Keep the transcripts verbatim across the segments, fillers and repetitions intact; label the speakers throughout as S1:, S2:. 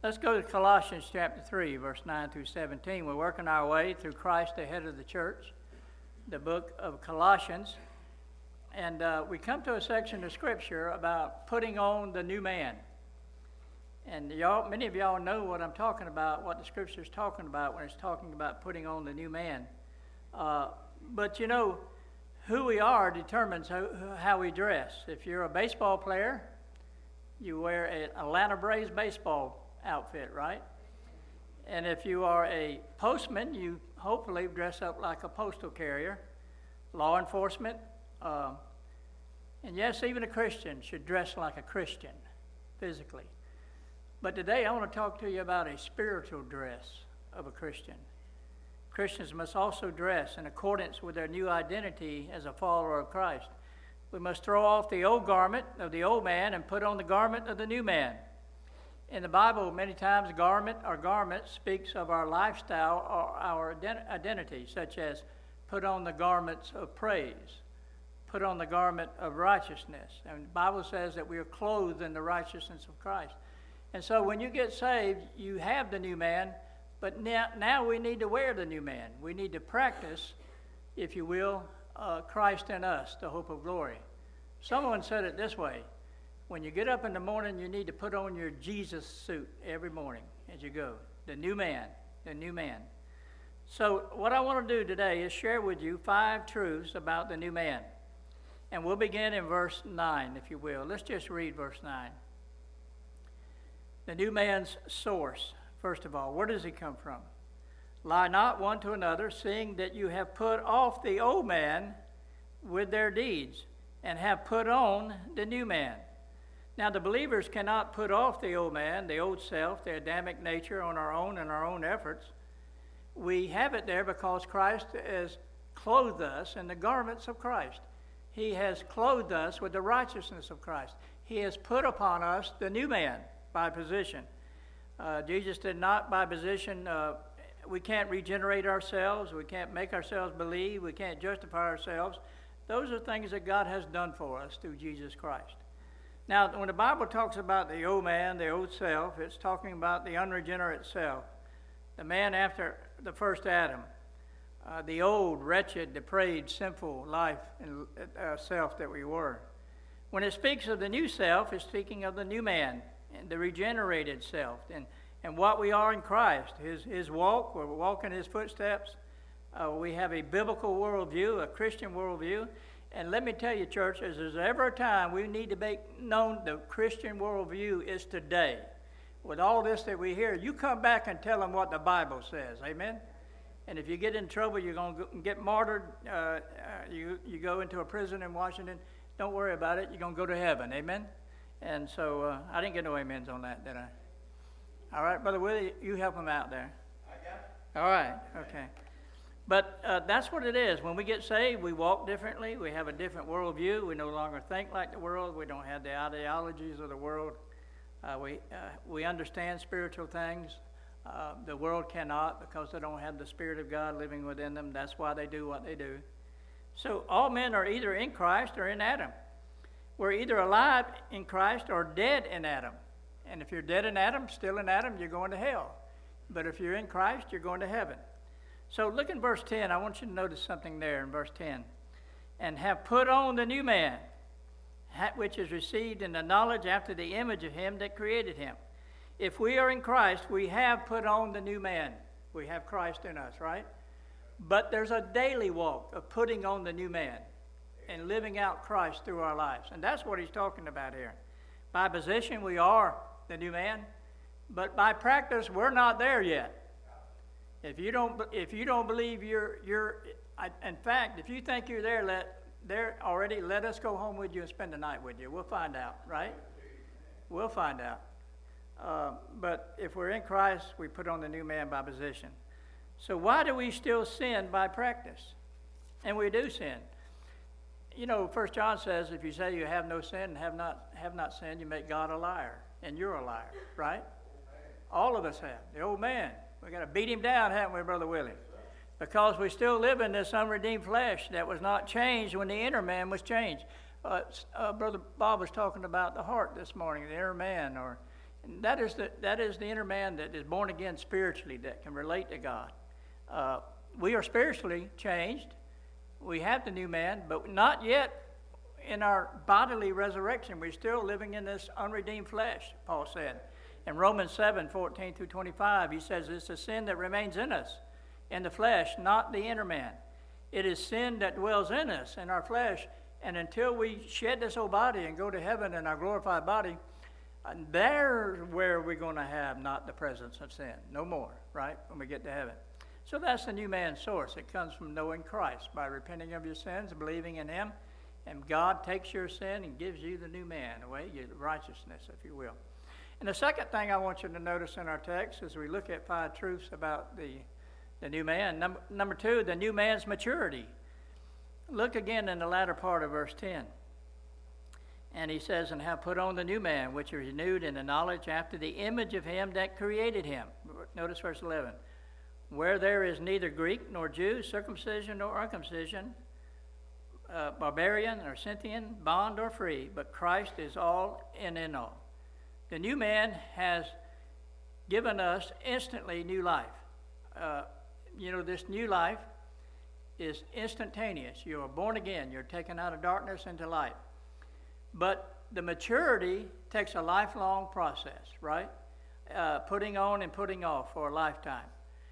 S1: Let's go to Colossians chapter three, verse nine through seventeen. We're working our way through Christ, the head of the church, the book of Colossians. And uh, we come to a section of Scripture about putting on the new man. And y'all, many of y'all know what I'm talking about, what the Scripture is talking about when it's talking about putting on the new man. Uh, but you know, who we are determines how, how we dress. If you're a baseball player, you wear an Atlanta Braves baseball outfit, right? And if you are a postman, you hopefully dress up like a postal carrier. Law enforcement, uh, and yes, even a Christian should dress like a Christian physically. But today I want to talk to you about a spiritual dress of a Christian. Christians must also dress in accordance with their new identity as a follower of Christ. We must throw off the old garment of the old man and put on the garment of the new man. In the Bible, many times garment or garment speaks of our lifestyle or our ident- identity, such as put on the garments of praise, put on the garment of righteousness. And the Bible says that we are clothed in the righteousness of Christ. And so when you get saved, you have the new man, but now, now we need to wear the new man. We need to practice, if you will, uh, Christ in us, the hope of glory. Someone said it this way: when you get up in the morning, you need to put on your Jesus suit every morning as you go. The new man, the new man. So what I want to do today is share with you five truths about the new man. And we'll begin in verse nine, if you will. Let's just read verse nine. The new man's source, first of all. Where does he come from? Lie not one to another, seeing that you have put off the old man with their deeds, and have put on the new man. Now, the believers cannot put off the old man, the old self, the Adamic nature on our own and our own efforts. We have it there because Christ has clothed us in the garments of Christ. He has clothed us with the righteousness of Christ. He has put upon us the new man by position. Uh, Jesus did not by position. Uh, we can't regenerate ourselves. We can't make ourselves believe. We can't justify ourselves. Those are things that God has done for us through Jesus Christ. Now, when the Bible talks about the old man, the old self, it's talking about the unregenerate self, the man after the first Adam, uh, the old, wretched, depraved, sinful life and uh, self that we were. When it speaks of the new self, it's speaking of the new man and the regenerated self and, and what we are in Christ, his, his walk, we're walking his footsteps. Uh, we have a biblical worldview, a Christian worldview. And let me tell you, church, as there's ever a time we need to make known the Christian worldview is today. With all this that we hear, you come back and tell them what the Bible says. Amen? And if you get in trouble, you're going to get martyred. Uh, uh, you, you go into a prison in Washington. Don't worry about it. You're going to go to heaven. Amen? And so uh, I didn't get no amens on that, did I? All right, Brother Willie, you help him out there.
S2: I got it.
S1: All right, okay. But uh, that's what it is. When we get saved, we walk differently. We have a different worldview. We no longer think like the world. We don't have the ideologies of the world. Uh, we uh, we understand spiritual things. Uh, the world cannot because they don't have the Spirit of God living within them. That's why they do what they do. So all men are either in Christ or in Adam. We're either alive in Christ or dead in Adam. And if you're dead in Adam, still in Adam, you're going to hell. But if you're in Christ, you're going to heaven. So look in verse ten. I want you to notice something there in verse ten. And have put on the new man, which is received in the knowledge after the image of him that created him. If we are in Christ, we have put on the new man. We have Christ in us, right? But there's a daily walk of putting on the new man and living out Christ through our lives. And that's what he's talking about here. By position, we are the new man. But by practice, we're not there yet. If you don't, if you don't believe you're, you're, in fact, if you think you're there, let there already, let us go home with you and spend the night with you. We'll find out, right? We'll find out. Uh, but if we're in Christ, we put on the new man by position. So why do we still sin by practice? And we do sin. You know, First John says, if you say you have no sin and have not have not sinned, you make God a liar, and you're a liar, right? All of us have. The old man. We got to beat him down, haven't we, Brother Willie? Because we still live in this unredeemed flesh that was not changed when the inner man was changed. Uh, uh, Brother Bob was talking about the heart this morning, the inner man, or And that is the that is the inner man that is born again spiritually, that can relate to God. Uh, we are spiritually changed. We have the new man, but not yet in our bodily resurrection. We're still living in this unredeemed flesh, Paul said. In Romans seven, fourteen through twenty-five, he says it's a sin that remains in us, in the flesh, not the inner man. It is sin that dwells in us, in our flesh, and until we shed this old body and go to heaven in our glorified body, there's where we're going to have not the presence of sin. No more, right, when we get to heaven. So that's the new man's source. It comes from knowing Christ, by repenting of your sins, believing in him, and God takes your sin and gives you the new man, away your righteousness, if you will. And the second thing I want you to notice in our text as we look at five truths about the, the new man. Number, number two, the new man's maturity. Look again in the latter part of verse ten. And he says, and have put on the new man, which is renewed in the knowledge after the image of him that created him. Notice verse eleven. Where there is neither Greek nor Jew, circumcision nor uncircumcision, uh, barbarian or Scythian, bond or free, but Christ is all and in all. The new man has given us instantly new life. Uh, you know, this new life is instantaneous. You are born again. You're taken out of darkness into light. But the maturity takes a lifelong process, right? Uh, putting on and putting off for a lifetime.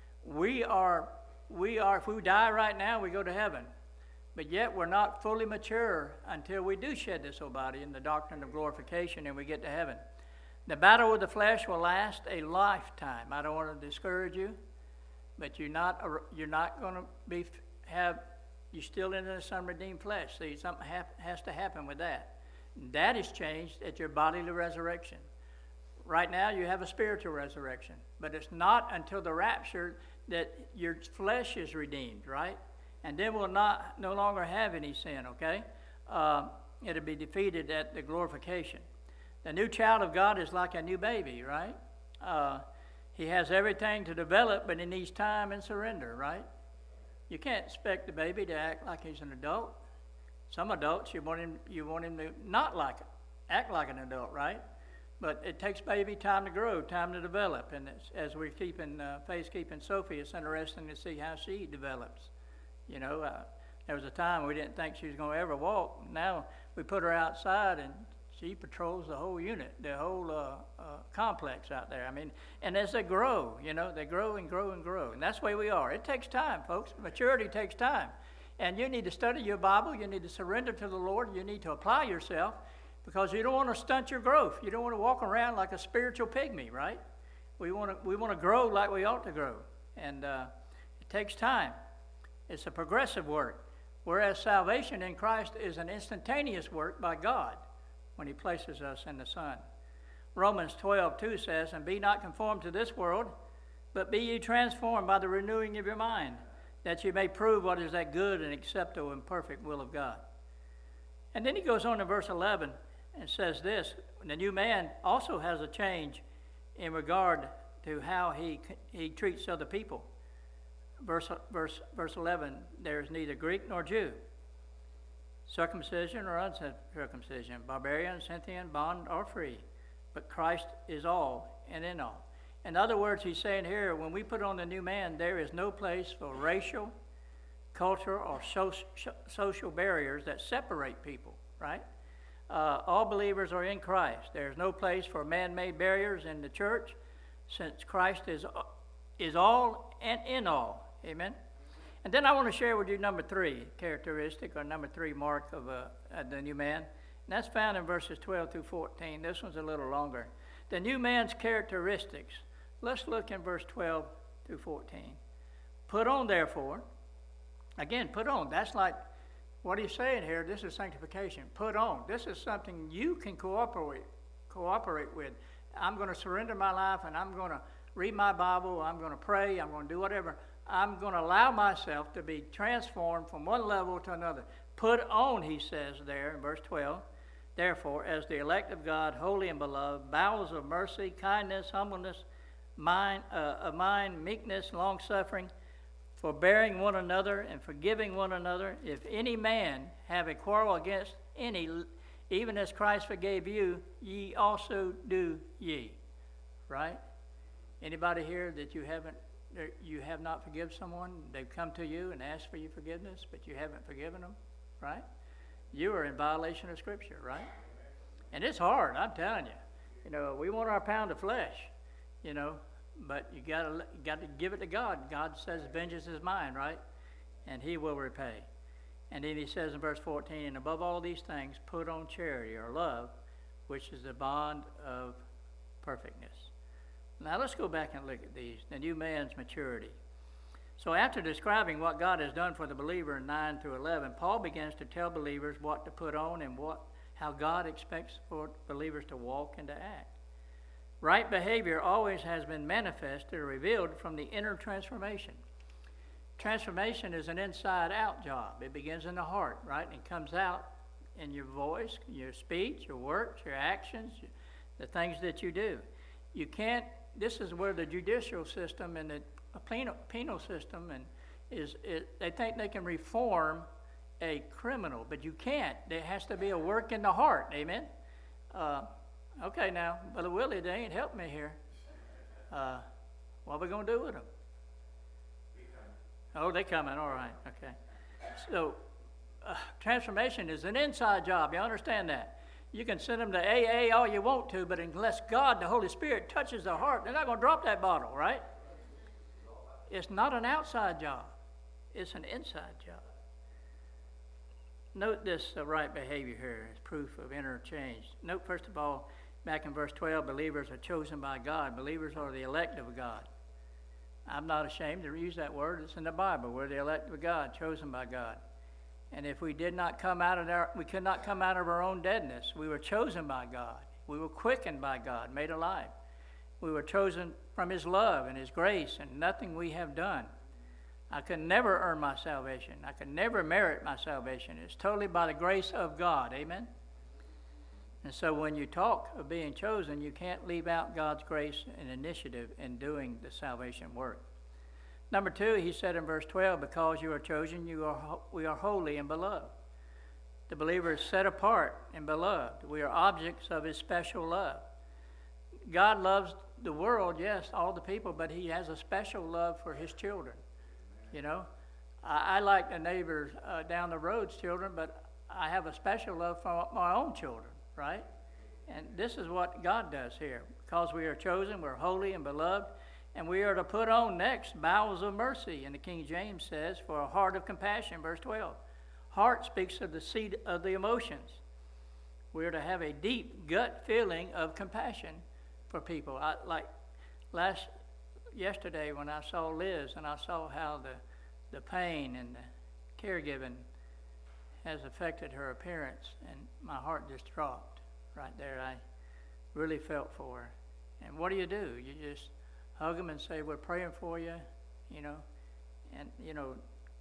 S1: We are, we are, if we die right now, we go to heaven. But yet we're not fully mature until we do shed this old body in the doctrine of glorification and we get to heaven. The battle with the flesh will last a lifetime. I don't want to discourage you, but you're not, you're not going to be, have, you're still in this unredeemed flesh. See, something hap- has to happen with that. That is changed at your bodily resurrection. Right now, you have a spiritual resurrection, but it's not until the rapture that your flesh is redeemed, right? And then we'll not no longer have any sin, okay? Uh, it'll be defeated at the glorification. The new child of God is like a new baby, right? Uh, he has everything to develop, but he needs time and surrender, right? You can't expect the baby to act like he's an adult. Some adults, you want him, you want him to not like it, act like an adult, right? But it takes baby time to grow, time to develop. And it's, as we're keeping, uh, Faith keeping Sophie, it's interesting to see how she develops. You know, uh, there was a time we didn't think she was going to ever walk. Now we put her outside and she patrols the whole unit, the whole uh, uh, complex out there. I mean, and as they grow, you know, they grow and grow and grow. And that's the way we are. It takes time, folks. Maturity takes time. And you need to study your Bible. You need to surrender to the Lord. You need to apply yourself because you don't want to stunt your growth. You don't want to walk around like a spiritual pygmy, right? We want to we want to grow like we ought to grow. And uh, it takes time. It's a progressive work. Whereas salvation in Christ is an instantaneous work by God when he places us in the Son. Romans twelve two says, and be not conformed to this world, but be ye transformed by the renewing of your mind, that you may prove what is that good and acceptable and perfect will of God. And then he goes on in verse eleven and says this, the new man also has a change in regard to how he he treats other people. Verse, verse, verse eleven, there is neither Greek nor Jew, circumcision or uncircumcision, barbarian, Scythian, bond or free, but Christ is all and in all. In other words, he's saying here, when we put on the new man, there is no place for racial, cultural, or so, social barriers that separate people, right? Uh, all believers are in Christ. There's no place for man-made barriers in the church, since Christ is, is all and in all. Amen? And then I want to share with you number three characteristic, or number three mark of uh, the new man. And that's found in verses twelve through fourteen. This one's a little longer. The new man's characteristics. Let's look in verse twelve through fourteen. Put on, therefore. Again, put on. That's like, what he's saying here, this is sanctification. Put on. This is something you can cooperate, cooperate with. I'm going to surrender my life, and I'm going to read my Bible. I'm going to pray. I'm going to do whatever. I'm going to allow myself to be transformed from one level to another. Put on, he says there in verse twelve. Therefore, as the elect of God, holy and beloved, bowels of mercy, kindness, humbleness, mind, uh, of mind, meekness, long-suffering, forbearing one another and forgiving one another. If any man have a quarrel against any, even as Christ forgave you, ye also do ye. right? Anybody here that you haven't, that you have not forgiven someone? They've come to you and asked for your forgiveness, but you haven't forgiven them, right? You are in violation of Scripture, right? And it's hard, I'm telling you. You know, we want our pound of flesh, you know, but you gotta you gotta give it to God. God says, "Vengeance is mine," right? And He will repay. And then He says in verse fourteen, "And above all these things, put on charity," or love, which is the bond of perfectness. Now let's go back and look at these. The new man's maturity. So after describing what God has done for the believer in nine through eleven, Paul begins to tell believers what to put on and what how God expects for believers to walk and to act. Right behavior always has been manifested or revealed from the inner transformation. Transformation is an inside-out job. It begins in the heart, right? And comes out in your voice, your speech, your works, your actions, the things that you do. You can't, this is where the judicial system and the penal, penal system and is, is, they think they can reform a criminal, but you can't. There has to be a work in the heart, amen? Uh, okay, now, Brother Willie, they ain't helping me here. Uh, what are we going to do with them? Oh, they coming, all right, okay. So, uh, transformation is an inside job, you understand that? You can send them to A A all you want to, but unless God, the Holy Spirit, touches the heart, they're not going to drop that bottle, right? It's not an outside job. It's an inside job. Note this uh, right behavior here as proof of inner change. Note, first of all, back in verse twelve, believers are chosen by God. Believers are the elect of God. I'm not ashamed to use that word. It's in the Bible. We're the elect of God, chosen by God. And if we did not come out of our, we could not come out of our own deadness. We were chosen by God. We were quickened by God, made alive. We were chosen from His love and His grace, and nothing we have done. I could never earn my salvation. I could never merit my salvation. It's totally by the grace of God. Amen? And so when you talk of being chosen, you can't leave out God's grace and initiative in doing the salvation work. Number two, he said in verse twelve, because you are chosen, you are we are holy and beloved. The believer is set apart and beloved. We are objects of His special love. God loves the world, yes, all the people, but He has a special love for His children. You know, I, I like the neighbors uh, down the road's children, but I have a special love for my own children, right? And this is what God does here. Because we are chosen, we're holy and beloved, and we are to put on next bowels of mercy. And the King James says, for a heart of compassion, verse twelve. Heart speaks of the seat of the emotions. We are to have a deep gut feeling of compassion for people. I, like last yesterday when I saw Liz and I saw how the, the pain and the caregiving has affected her appearance, and my heart just dropped right there. I really felt for her. And what do you do? You just hug them and say, we're praying for you, you know. And, you know,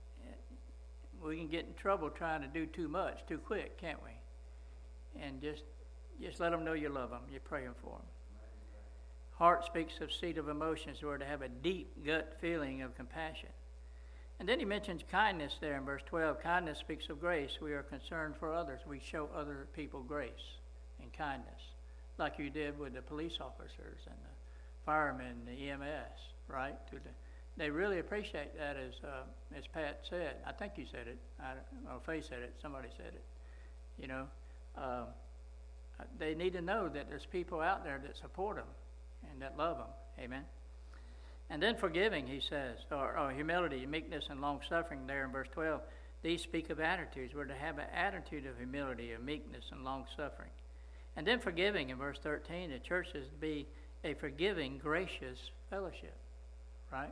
S1: we can get in trouble trying to do too much, too quick, can't we? And just just let them know you love them. You're praying for them. Heart speaks of seat of emotions. We're to have a deep gut feeling of compassion. And then he mentions kindness there in verse twelve. Kindness speaks of grace. We are concerned for others. We show other people grace and kindness, like you did with the police officers and the firemen and the E M S, right? To the, they really appreciate that, as uh, as Pat said. I think you said it. I, or Faye said it. Somebody said it. You know, um, they need to know that there's people out there that support them and that love them. Amen. And then forgiving, he says, or, or humility, meekness, and long-suffering there in verse twelve. These speak of attitudes. We're to have an attitude of humility, of meekness, and long-suffering. And then forgiving in verse thirteen. The church is to be a forgiving, gracious fellowship, right?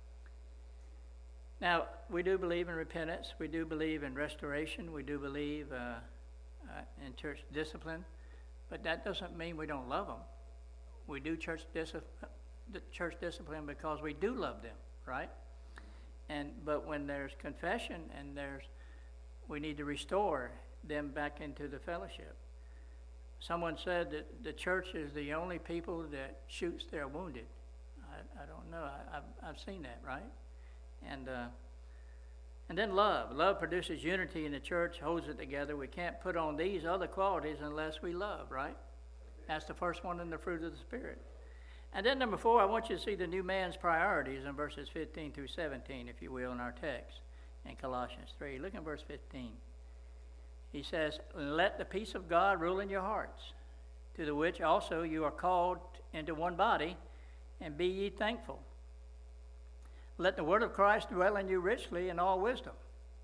S1: Now, we do believe in repentance. We do believe in restoration. We do believe uh, uh, in church discipline. But that doesn't mean we don't love them. We do church discipline. church discipline because we do love them, right? And but when there's confession and there's, we need to restore them back into the fellowship. Someone said that the church is the only people that shoots their wounded. I, I don't know. I, I've, I've seen that, right? And uh, and then love. Love produces unity in the church, holds it together. We can't put on these other qualities unless we love, right? That's the first one in the fruit of the Spirit. And then number four, I want you to see the new man's priorities in verses fifteen through seventeen, if you will, in our text in Colossians three. Look at verse fifteen. He says, let the peace of God rule in your hearts, to the which also you are called into one body, and be ye thankful. Let the word of Christ dwell in you richly in all wisdom.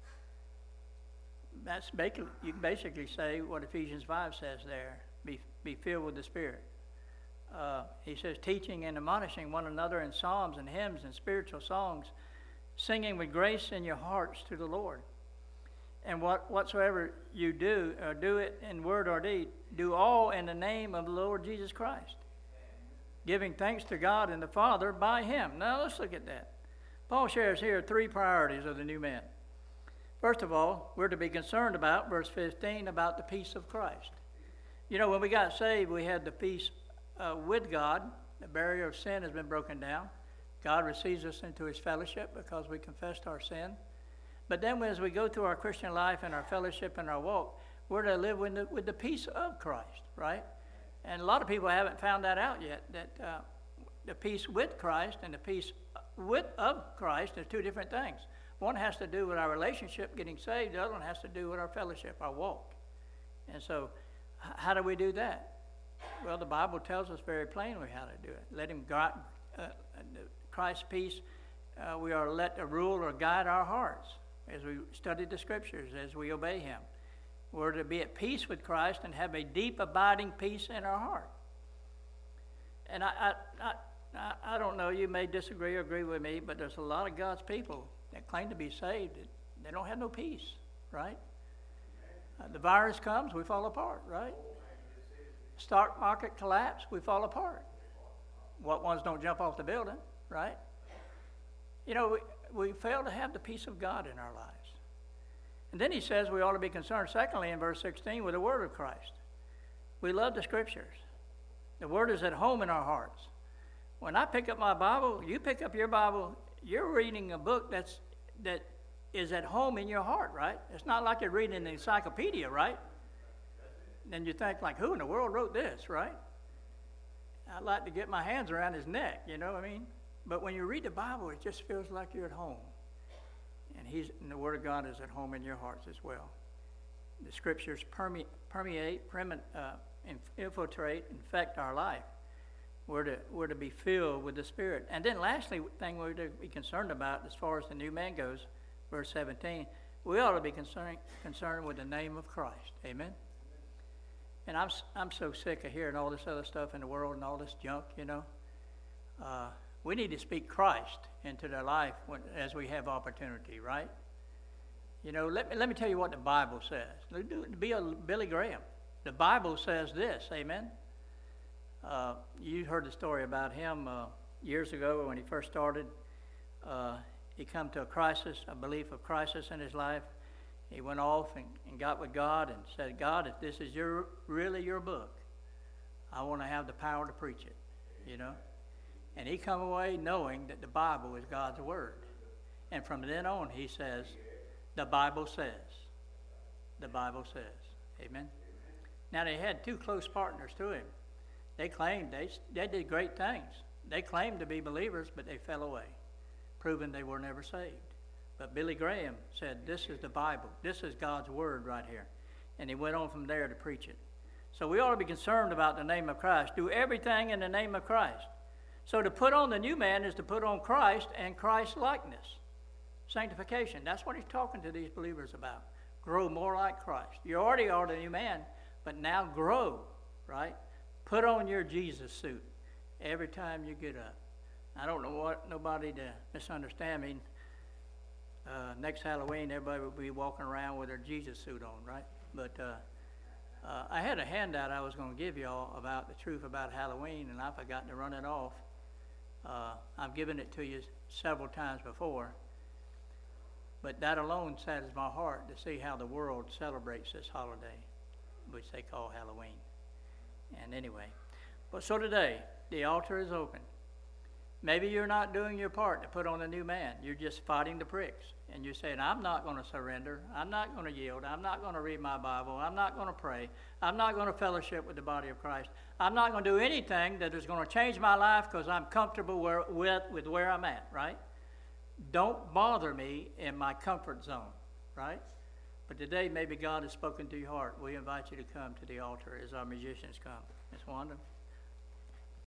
S1: That's basically, you can basically say what Ephesians five says there. Be, be filled with the Spirit. Uh, he says, teaching and admonishing one another in psalms and hymns and spiritual songs, singing with grace in your hearts to the Lord. And what, whatsoever you do, uh, do it in word or deed, do all in the name of the Lord Jesus Christ, giving thanks to God and the Father by him. Now let's look at that. Paul shares here three priorities of the new man. First of all, we're to be concerned about, verse fifteen, about the peace of Christ. You know, when we got saved, we had the peace uh, with God. The barrier of sin has been broken down. God receives us into his fellowship because we confessed our sin. But then as we go through our Christian life and our fellowship and our walk, we're to live with the, with the peace of Christ, right? And a lot of people haven't found that out yet, that uh, the peace with Christ and the peace with of Christ are two different things. One has to do with our relationship, getting saved. The other one has to do with our fellowship, our walk. And so h- how do we do that? Well, the Bible tells us very plainly how to do it. Let him guide, uh, Christ's peace, uh, we are let to rule or guide our hearts as we study the Scriptures, as we obey him. We're to be at peace with Christ and have a deep, abiding peace in our heart. And I, I, I, I don't know, you may disagree or agree with me, but there's a lot of God's people that claim to be saved. They don't have no peace, right? Uh, the virus comes, we fall apart, right? Stock market collapse, we fall apart. What ones don't jump off the building, right? You know, we, we fail to have the peace of God in our lives. And then he says we ought to be concerned, secondly, in verse sixteen, with the word of Christ. We love the Scriptures. The word is at home in our hearts. When I pick up my Bible, you pick up your Bible, you're reading a book that's that is at home in your heart, right? It's not like you're reading an encyclopedia, right? Then you think, like, who in the world wrote this, right? I'd like to get my hands around his neck, you know what I mean? But when you read the Bible, it just feels like you're at home. And, he's, and the Word of God is at home in your hearts as well. The Scriptures perme- permeate, perme- uh, infiltrate, infect our life. We're to, we're to be filled with the Spirit. And then lastly, the thing we're to be concerned about as far as the new man goes, verse seventeen, we ought to be concerned, concerned with the name of Christ. Amen? And I'm, I'm so sick of hearing all this other stuff in the world and all this junk, you know. Uh, we need to speak Christ into their life when, as we have opportunity, right? You know, let me, let me tell you what the Bible says. Be a Billy Graham. The Bible says this, amen? Uh, you heard the story about him uh, years ago when he first started. Uh, he come to a crisis, a belief of crisis in his life. He went off and, and got with God and said, God, if this is your really your book, I want to have the power to preach it, you know. And he come away knowing that the Bible is God's word. And from then on, he says, the Bible says. The Bible says. Amen. Now, they had two close partners to him. They claimed they, they did great things. They claimed to be believers, but they fell away, proving they were never saved. But Billy Graham said, this is the Bible. This is God's word right here. And he went on from there to preach it. So we ought to be concerned about the name of Christ. Do everything in the name of Christ. So to put on the new man is to put on Christ and Christ's likeness. Sanctification. That's what he's talking to these believers about. Grow more like Christ. You already are the new man, but now grow, right? Put on your Jesus suit every time you get up. I don't know what nobody to misunderstand me. Uh, next Halloween, everybody will be walking around with their Jesus suit on, right? But uh, uh, I had a handout I was going to give y'all about the truth about Halloween, and I forgot to run it off. Uh, I've given it to you several times before. But that alone saddens my heart to see how the world celebrates this holiday, which they call Halloween. And anyway, but so today, the altar is open. Maybe you're not doing your part to put on a new man. You're just fighting the pricks. And you're saying, I'm not going to surrender. I'm not going to yield. I'm not going to read my Bible. I'm not going to pray. I'm not going to fellowship with the body of Christ. I'm not going to do anything that is going to change my life because I'm comfortable where, with, with where I'm at, right? Don't bother me in my comfort zone, right? But today, maybe God has spoken to your heart. We invite you to come to the altar as our musicians come. Miss Wanda?